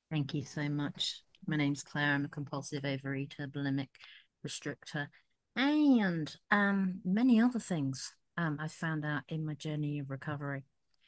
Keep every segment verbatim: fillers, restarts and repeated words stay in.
Thank you so much. My name's Claire. I'm a compulsive overeater, bulimic restrictor, and um, many other things um, I found out in my journey of recovery.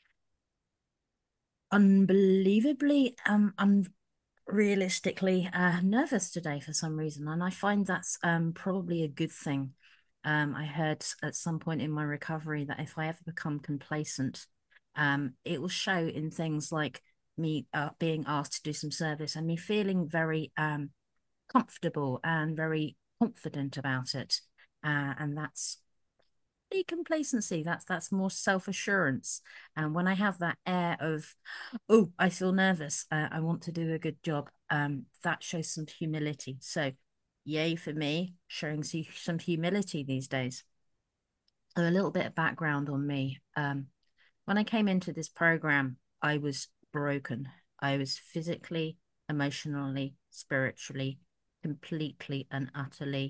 Unbelievably, um, unrealistically uh, nervous today for some reason, and I find that's um, probably a good thing. Um, I heard at some point in my recovery that if I ever become complacent, um, it will show in things like me uh, being asked to do some service and me feeling very um, comfortable and very confident about it. Uh, and that's the complacency. That's that's more self-assurance. And when I have that air of, oh, I feel nervous, uh, I want to do a good job, um, that shows some humility. So yay for me, showing some humility these days. So a little bit of background on me. Um, when I came into this program, I was broken. I was physically, emotionally, spiritually, completely and utterly,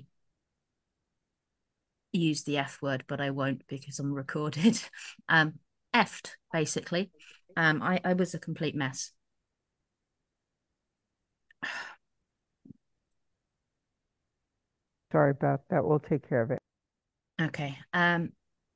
use the F word, but I won't because I'm recorded. um, effed, basically. Um, I, I was a complete mess. Sorry about that. We'll take care of it. Okay. Um,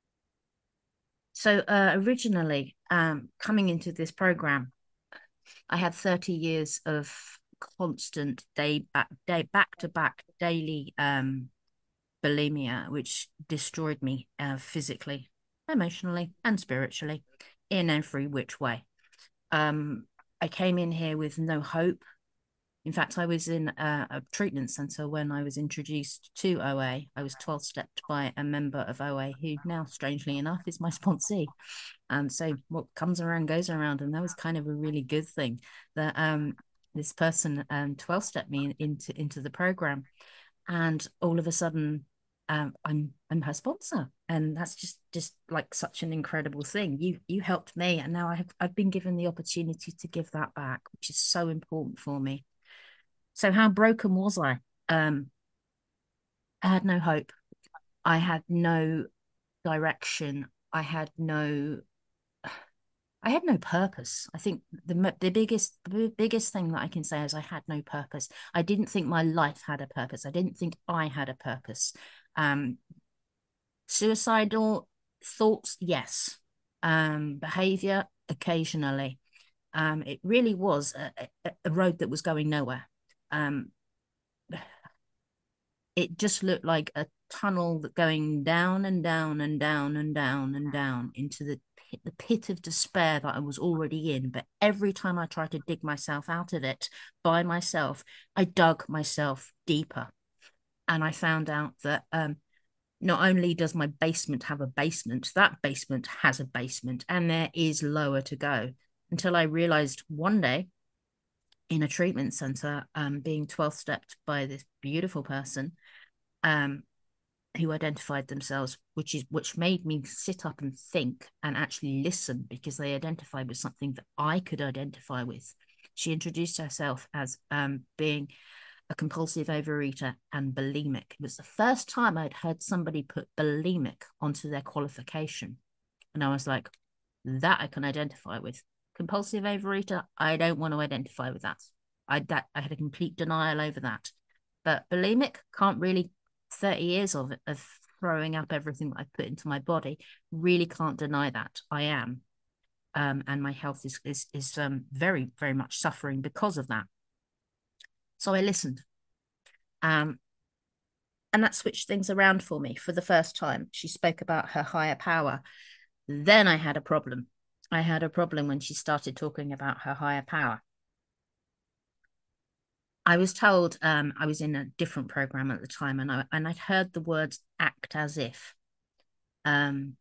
so uh, originally, um, coming into this program, I had thirty years of constant day back day back to back daily um bulimia, which destroyed me uh, physically, emotionally, and spiritually in every which way. Um, I came in here with no hope. In fact, I was in a, a treatment center when I was introduced to O A. I was twelve stepped by a member of O A who now, strangely enough, is my sponsee. Um, so what comes around goes around, and that was kind of a really good thing that um this person um twelve stepped me into into the program, and all of a sudden, um, I'm I'm her sponsor, and that's just just like such an incredible thing. You you helped me, and now I have I've been given the opportunity to give that back, which is so important for me. So how broken was I? Um, I had no hope. I had no direction. I had no I had no purpose. I think the the biggest the biggest thing that I can say is I had no purpose. I didn't think my life had a purpose. I didn't think I had a purpose. Um, Suicidal thoughts, yes. Um, behavior, occasionally. Um, it really was a, a, a road that was going nowhere. Um, it just looked like a tunnel that going down and down and down and down and down into the pit, the pit of despair that I was already in. But every time I tried to dig myself out of it by myself, I dug myself deeper. And I found out that um, not only does my basement have a basement, that basement has a basement, and there is lower to go. Until I realized one day in a treatment center, um, being twelve stepped by this beautiful person, um, who identified themselves, which is which made me sit up and think and actually listen because they identified with something that I could identify with. She introduced herself as um, being a compulsive overeater and bulimic. It was the first time I'd heard somebody put bulimic onto their qualification. And I was like, that I can identify with. Compulsive overeater, I don't want to identify with that. I that I had a complete denial over that. But bulimic can't really thirty years of of throwing up everything that I put into my body, really can't deny that. I am. Um, and my health is is is um very, very much suffering because of that. So I listened. Um, and that switched things around for me for the first time. She spoke about her higher power. Then I had a problem. I had a problem when she started talking about her higher power. I was told um, I was in a different program at the time, and I and I'd heard the words "act as if." Um,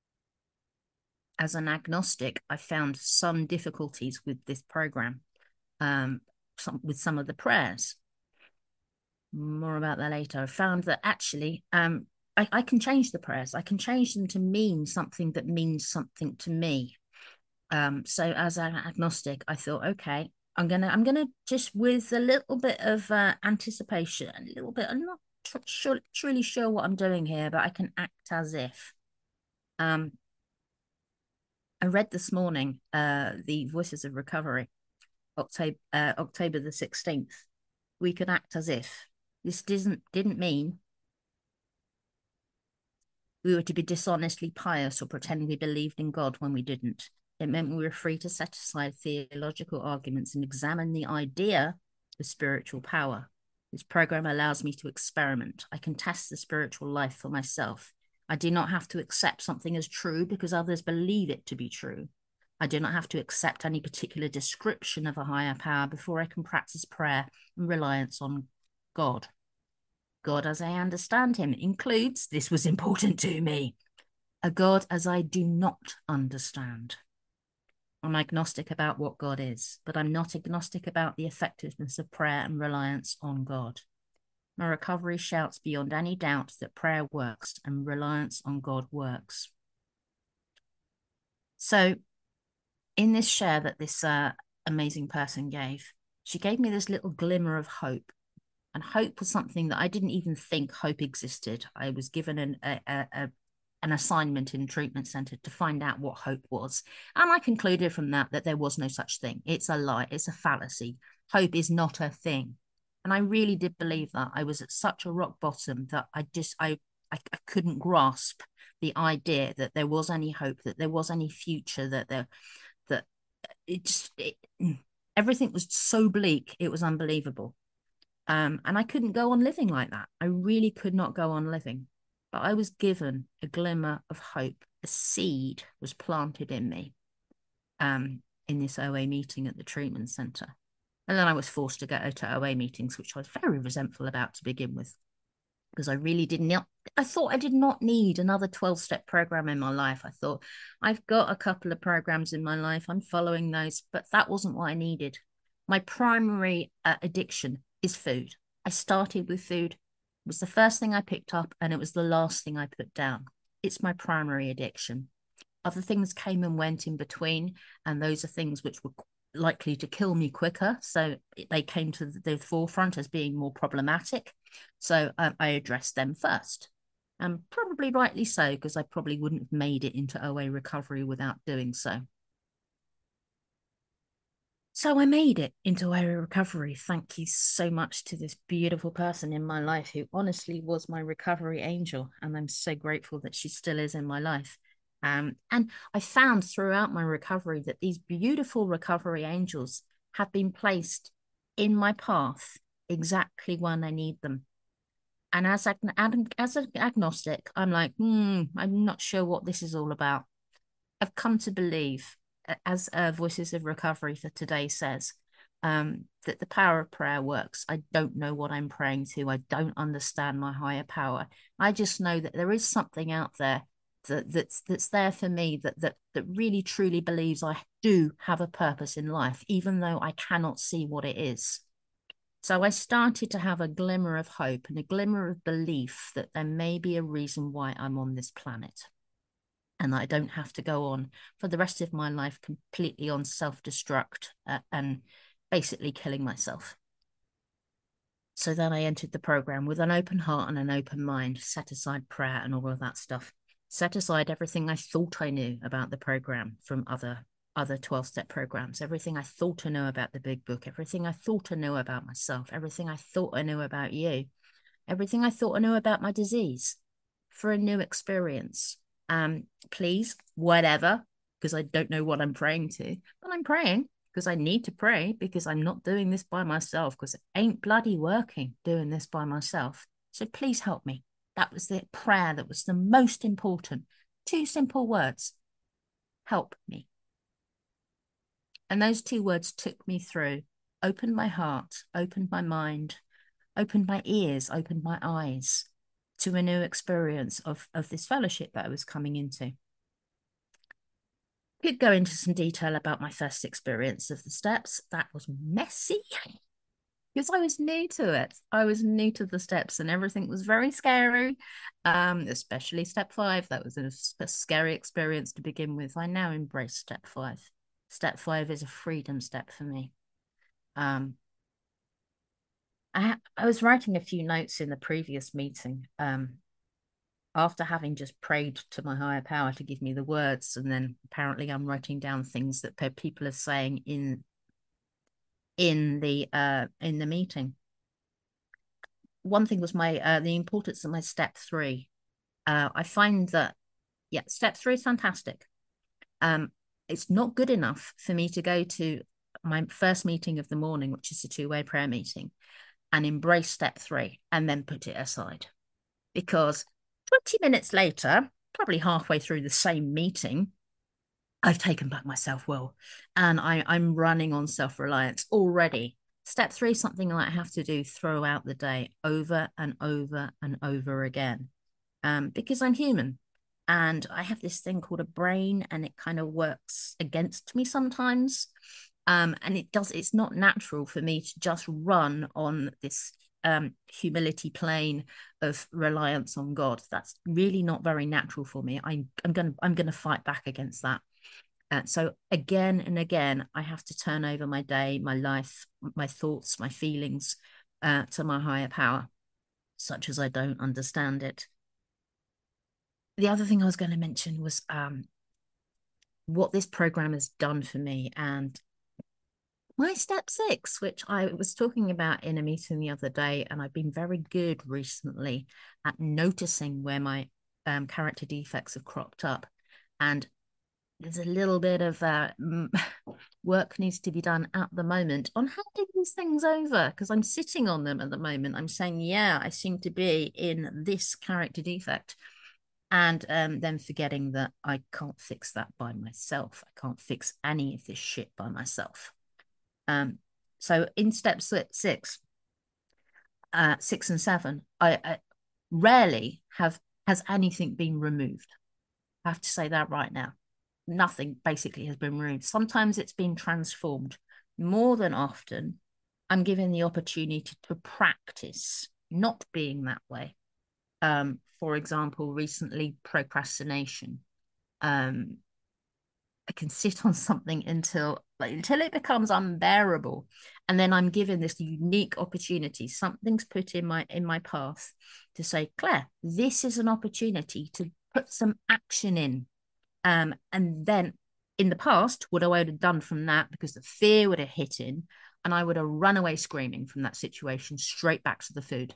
as an agnostic, I found some difficulties with this program, um, some, with some of the prayers. More about that later. I found that actually, um, I, I can change the prayers. I can change them to mean something that means something to me. Um, so as an agnostic, I thought, okay, I'm gonna, I'm gonna just with a little bit of uh, anticipation, a little bit. I'm not tr- sure, truly sure what I'm doing here, but I can act as if. Um, I read this morning, uh, the Voices of Recovery, October, uh, October the sixteenth, we could act as if this didn't didn't mean we were to be dishonestly pious or pretend we believed in God when we didn't. It meant we were free to set aside theological arguments and examine the idea of spiritual power. This program allows me to experiment. I can test the spiritual life for myself. I do not have to accept something as true because others believe it to be true. I do not have to accept any particular description of a higher power before I can practice prayer and reliance on God. God as I understand him includes, this was important to me, a God as I do not understand. I'm agnostic about what God is, but I'm not agnostic about the effectiveness of prayer and reliance on God. My recovery shouts beyond any doubt that prayer works and reliance on God works. So in this share that this uh, amazing person gave, she gave me this little glimmer of hope. And hope was something that I didn't even think hope existed. I was given an, a, a, a, an assignment in treatment centre to find out what hope was. And I concluded from that that there was no such thing. It's a lie. It's a fallacy. Hope is not a thing. And I really did believe that. I was at such a rock bottom that I just, I, I, I couldn't grasp the idea that there was any hope, that there was any future, that there, that it just, it, everything was so bleak. It was unbelievable. Um, and I couldn't go on living like that. I really could not go on living. But I was given a glimmer of hope. A seed was planted in me um, in this O A meeting at the treatment centre. And then I was forced to go to O A meetings, which I was very resentful about to begin with, because I really did not, I thought I did not need another twelve-step program in my life. I thought, I've got a couple of programs in my life. I'm following those, but that wasn't what I needed. My primary uh, addiction is food. I started with food. It was the first thing I picked up and it was the last thing I put down. It's my primary addiction. Other things came and went in between, and those are things which were likely to kill me quicker. So they came to the forefront as being more problematic. So um, I addressed them first. And probably rightly so, because I probably wouldn't have made it into O A recovery without doing so. So I made it into O A recovery. Thank you so much to this beautiful person in my life who honestly was my recovery angel. And I'm so grateful that she still is in my life. Um, and I found throughout my recovery that these beautiful recovery angels have been placed in my path exactly when I need them. And as, ag as an agnostic, I'm like, hmm, I'm not sure what this is all about. I've come to believe, as uh, Voices of Recovery for today says, um, that the power of prayer works. I don't know what I'm praying to. I don't understand my higher power. I just know that there is something out there that that's that's there for me, that that that really truly believes I do have a purpose in life, even though I cannot see what it is. So I started to have a glimmer of hope and a glimmer of belief that there may be a reason why I'm on this planet, and that I don't have to go on for the rest of my life completely on self-destruct uh, and basically killing myself. So then I entered the program with an open heart and an open mind, set aside prayer and all of that stuff, set aside everything I thought I knew about the program from other other twelve-step programs, everything I thought I knew about the big book, everything I thought I knew about myself, everything I thought I knew about you, everything I thought I knew about my disease for a new experience. Um, please, whatever, because I don't know what I'm praying to, but I'm praying because I need to pray, because I'm not doing this by myself, because it ain't bloody working doing this by myself. So please help me. That was the prayer that was the most important. Two simple words: help me. And those two words took me through, opened my heart, opened my mind, opened my ears, opened my eyes to a new experience of, of this fellowship that I was coming into. Could go into some detail about my first experience of the steps. That was messy because I was new to it. I was new to the steps and everything was very scary, um, especially step five. That was a, a scary experience to begin with. I now embrace step five. Step five is a freedom step for me. Um, I, I was writing a few notes in the previous meeting um, after having just prayed to my higher power to give me the words. And then apparently I'm writing down things that people are saying in in the uh in the meeting. One thing was my uh the importance of my step three. Uh, I find that yeah, step three is fantastic. Um, it's not good enough for me to go to my first meeting of the morning, which is a two-way prayer meeting, and embrace step three and then put it aside. Because twenty minutes later, probably halfway through the same meeting, I've taken back my self-will and I, I'm running on self-reliance already. Step three is something I have to do throughout the day over and over and over again. Um, because I'm human and I have this thing called a brain and it kind of works against me sometimes. Um, and it does, it's not natural for me to just run on this um, humility plane of reliance on God. That's really not very natural for me. I'm, I'm going to, I'm going to fight back against that. Uh, so again and again, I have to turn over my day, my life, my thoughts, my feelings uh, to my higher power, such as I don't understand it. The other thing I was going to mention was um, what this program has done for me and my step six, which I was talking about in a meeting the other day. And I've been very good recently at noticing where my um, character defects have cropped up. And there's a little bit of uh, work needs to be done at the moment on handing these things over because I'm sitting on them at the moment. I'm saying, yeah, I seem to be in this character defect. And um, then forgetting that I can't fix that by myself. I can't fix any of this shit by myself. Um, so in step six, uh, six and seven, I, I rarely have has anything been removed. I have to say that right now. Nothing basically has been removed. Sometimes it's been transformed. More than often, I'm given the opportunity to practice not being that way. Um, for example, recently procrastination. Um, I can sit on something until like until it becomes unbearable, and then I'm given this unique opportunity. Something's put in my in my path to say, Claire, this is an opportunity to put some action in. Um, and then in the past, what I would have done from that, because the fear would have hit in, and I would have run away screaming from that situation straight back to the food.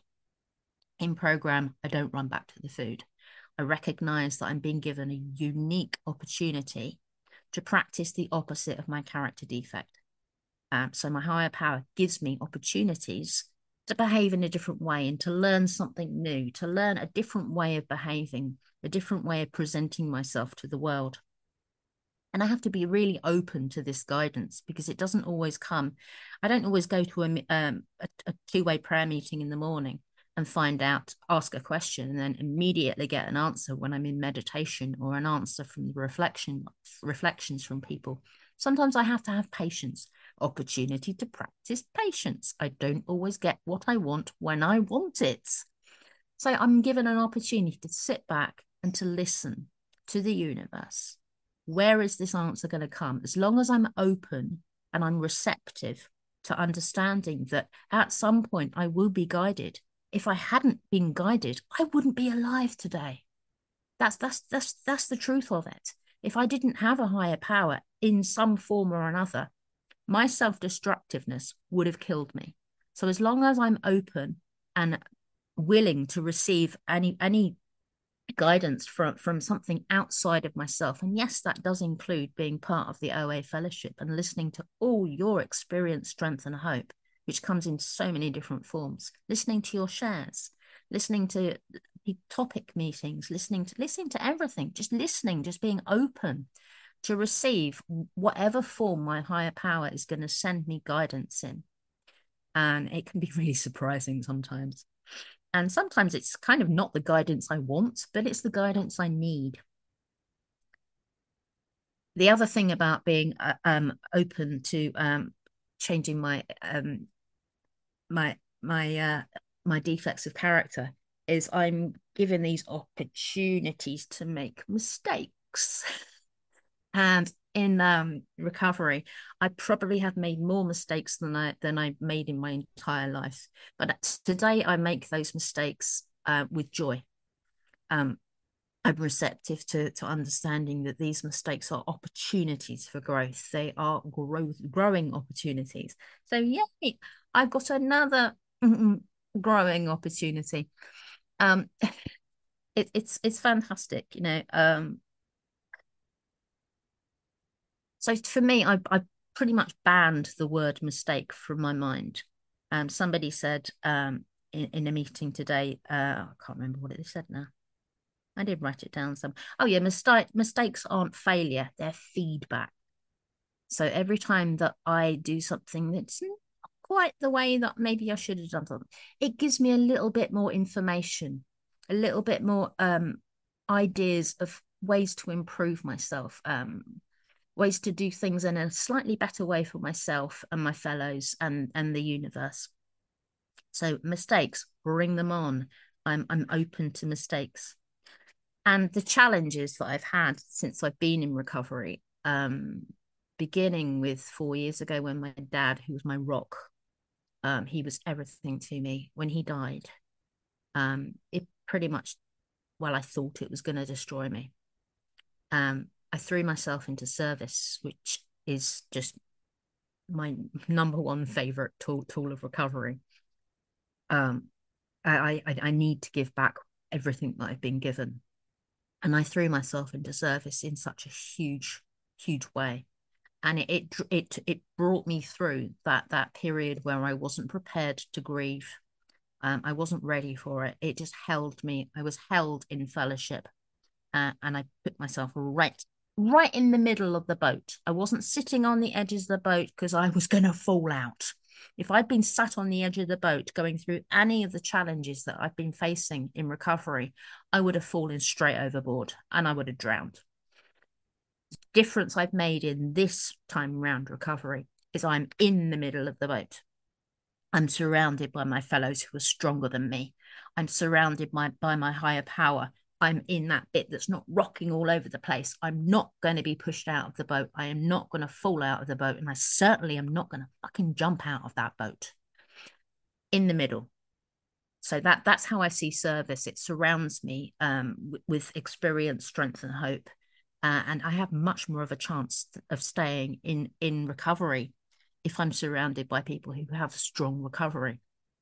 In program, I don't run back to the food. I recognize that I'm being given a unique opportunity to practice the opposite of my character defect. Um, so my higher power gives me opportunities to behave in a different way and to learn something new, to learn a different way of behaving, a different way of presenting myself to the world. And I have to be really open to this guidance because it doesn't always come. I don't always go to a, um, a, a two-way prayer meeting in the morning and find out, ask a question, and then immediately get an answer when I'm in meditation or an answer from the reflection reflections from people. Sometimes I have to have patience, opportunity to practice patience. I don't always get what I want when I want it. So I'm given an opportunity to sit back and to listen to the universe. Where is this answer going to come? As long as I'm open and I'm receptive to understanding that at some point I will be guided. If I hadn't been guided, I wouldn't be alive today. That's that's that's that's the truth of it. If I didn't have a higher power in some form or another, my self-destructiveness would have killed me. So as long as I'm open and willing to receive any any guidance from from something outside of myself, and yes, that does include being part of the O A fellowship and listening to all your experience, strength and hope, which comes in so many different forms, listening to your shares, listening to topic meetings, listening to listening to everything, just listening, just being open to receive whatever form my higher power is going to send me guidance in. And it can be really surprising sometimes. And sometimes it's kind of not the guidance I want, but it's the guidance I need. The other thing about being uh, um, open to um, changing my um, my my uh, my defects of character is I'm given these opportunities to make mistakes. And in um, recovery, I probably have made more mistakes than I than I've made in my entire life. But today, I make those mistakes uh, with joy. Um, I'm receptive to to understanding that these mistakes are opportunities for growth. They are growth growing opportunities. So yay, I've got another growing opportunity. Um, it, it's it's fantastic, you know. Um, so for me, I I pretty much banned the word mistake from my mind. Um, somebody said um in, in a meeting today, uh, I can't remember what it said now. I did write it down some. Oh yeah, mistake mistakes aren't failure, they're feedback. So every time that I do something that's not quite the way that maybe I should have done something, it gives me a little bit more information, a little bit more um ideas of ways to improve myself, um, ways to do things in a slightly better way for myself and my fellows and and the universe. So mistakes, bring them on. I'm I'm open to mistakes. And the challenges that I've had since I've been in recovery, um, beginning with four years ago when my dad, who was my rock, um, he was everything to me. When he died, um, it pretty much, well, I thought it was going to destroy me. Um, I threw myself into service, which is just my number one favorite tool tool of recovery. Um, I, I I need to give back everything that I've been given, and I threw myself into service in such a huge, huge way. And it it it, it brought me through that that period where I wasn't prepared to grieve. Um, I wasn't ready for it. It just held me. I was held in fellowship, uh, and I put myself right right in the middle of the boat. I wasn't sitting on the edges of the boat because I was going to fall out. If I'd been sat on the edge of the boat going through any of the challenges that I've been facing in recovery, I would have fallen straight overboard and I would have drowned. The difference I've made in this time around recovery is I'm in the middle of the boat. I'm surrounded by my fellows who are stronger than me. I'm surrounded by, by my higher power. I'm in that bit that's not rocking all over the place. I'm not going to be pushed out of the boat. I am not going to fall out of the boat. And I certainly am not going to fucking jump out of that boat. In the middle. So that that's how I see service. It surrounds me um, with experience, strength, and hope. Uh, and I have much more of a chance of staying in in recovery if I'm surrounded by people who have strong recovery.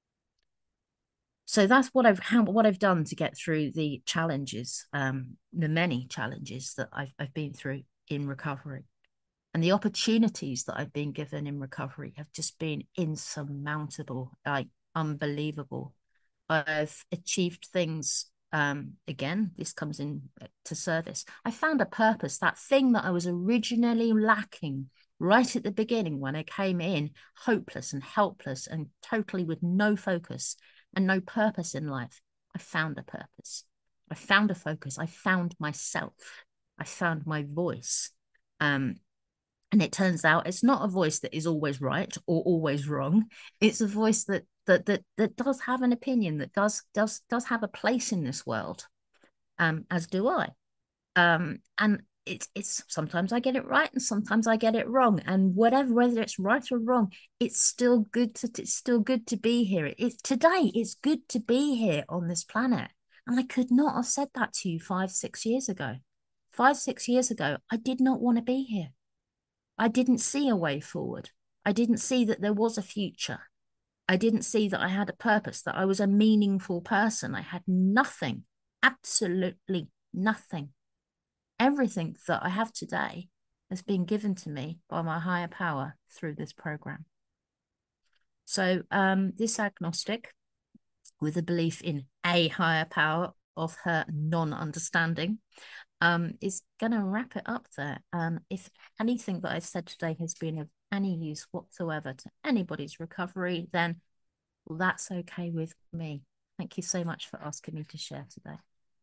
So that's what I've how, what I've done to get through the challenges, um, the many challenges that I've I've been through in recovery, and the opportunities that I've been given in recovery have just been insurmountable, like unbelievable. I've achieved things. Um, again, this comes in to service. I found a purpose, that thing that I was originally lacking right at the beginning when I came in, hopeless and helpless and totally with no focus and no purpose in life. I found a purpose. I found a focus. I found myself. I found my voice. Um, and it turns out it's not a voice that is always right or always wrong. It's a voice that that that that does have an opinion, that does does does have a place in this world, um, as do I. Um, and it's it's sometimes I get it right and sometimes I get it wrong. And whatever, whether it's right or wrong, it's still good to it's still good to be here. It's today, it's good to be here on this planet. And I could not have said that to you five, six years ago. Five, six years ago, I did not want to be here. I didn't see a way forward. I didn't see that there was a future. I didn't see that I had a purpose, that I was a meaningful person. I had nothing, absolutely nothing. Everything that I have today has been given to me by my higher power through this program. So, um, this agnostic, with a belief in a higher power of her non-understanding, um, is going to wrap it up there. Um, if anything that I've said today has been of any use whatsoever to anybody's recovery, then well, that's okay with me. Thank you so much for asking me to share today.